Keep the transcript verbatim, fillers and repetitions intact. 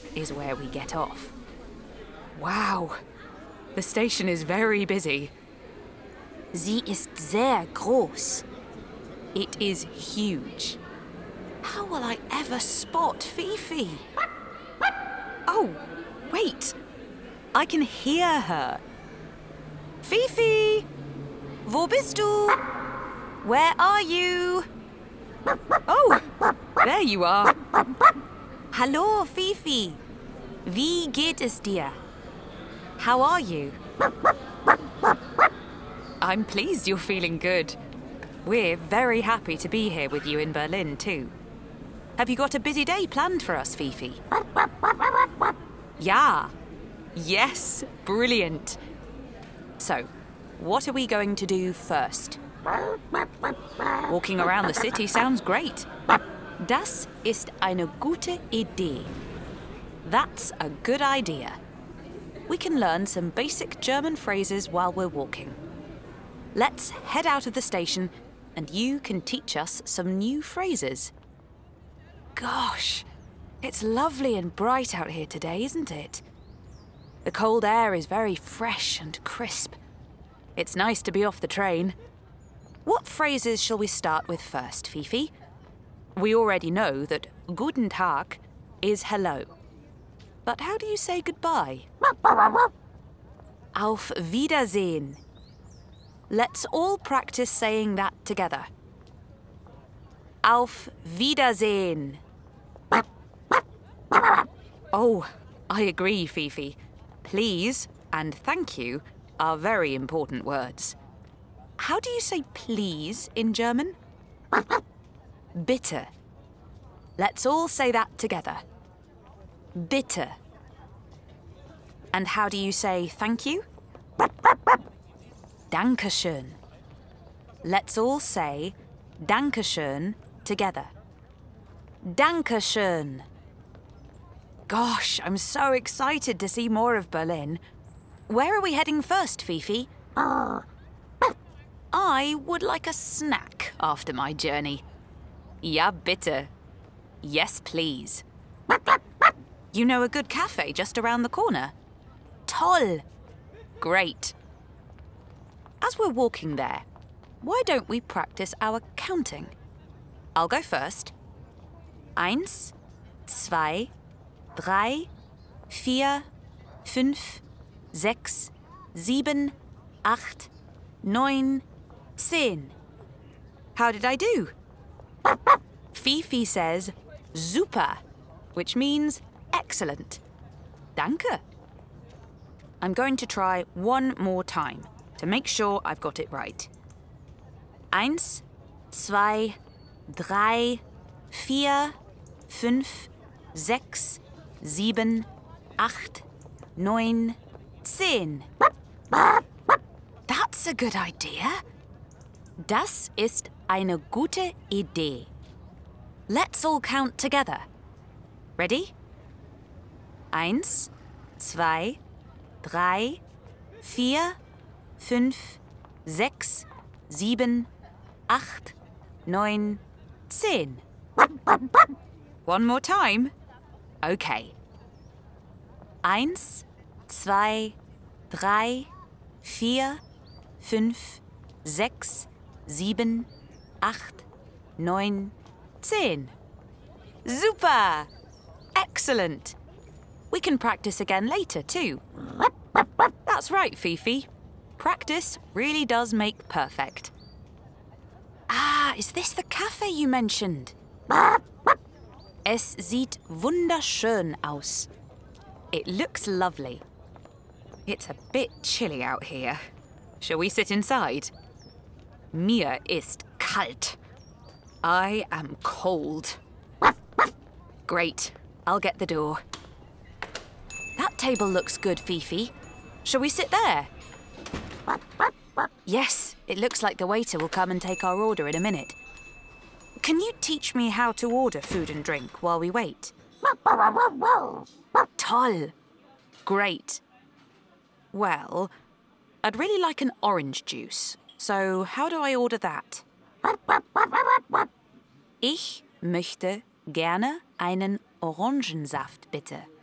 is where we get off. Wow, the station is very busy. Sie ist sehr groß. It is huge. How will I ever spot Fifi? Oh, wait. I can hear her. Fifi! Wo bist du? Where are you? Oh, there you are. Hallo, Fifi. Wie geht es dir? How are you? I'm pleased you're feeling good. We're very happy to be here with you in Berlin too. Have you got a busy day planned for us, Fifi? Ja. Yes, brilliant. So, what are we going to do first? Walking around the city sounds great. Das ist eine gute Idee. That's a good idea. We can learn some basic German phrases while we're walking. Let's head out of the station and you can teach us some new phrases. Gosh, it's lovely and bright out here today, isn't it? The cold air is very fresh and crisp. It's nice to be off the train. What phrases shall we start with first, Fifi? We already know that Guten Tag is hello. But how do you say goodbye? Auf Wiedersehen. Let's all practice saying that together. Auf Wiedersehen. Oh, I agree, Fifi. Please and thank you are very important words. How do you say please in German? Bitte. Let's all say that together. Bitte. And how do you say thank you? Dankeschön. Let's all say Dankeschön together. Dankeschön. Gosh, I'm so excited to see more of Berlin. Where are we heading first, Fifi? I would like a snack after my journey. Ja, bitte. Yes, please. You know a good cafe just around the corner? Toll. Great. As we're walking there, why don't we practice our counting? I'll go first. Eins, zwei, drei, vier, fünf, sechs, sieben, acht, neun, zehn. How did I do? Fifi says super, which means excellent. Danke. I'm going to try one more time to make sure I've got it right. Eins, zwei, drei, vier, fünf, sechs, sieben, acht, neun, zehn. That's a good idea. Das ist eine gute Idee. Let's all count together. Ready? Eins, zwei, drei, vier, fünf, sechs, sieben, acht, neun, zehn. One more time. Okay. Eins, zwei, drei, vier, fünf, sechs, sieben, acht, neun, zehn. Super! Excellent! We can practice again later too. That's right, Fifi. Practice really does make perfect. Ah, is this the cafe you mentioned? Es sieht wunderschön aus. It looks lovely. It's a bit chilly out here. Shall we sit inside? Mir ist kalt. I am cold. Great. I'll get the door. That table looks good, Fifi. Shall we sit there? Yes, it looks like the waiter will come and take our order in a minute. Can you teach me how to order food and drink while we wait? Toll. Great. Well, I'd really like an orange juice. So how do I order that? Ich möchte gerne einen Orangensaft, bitte.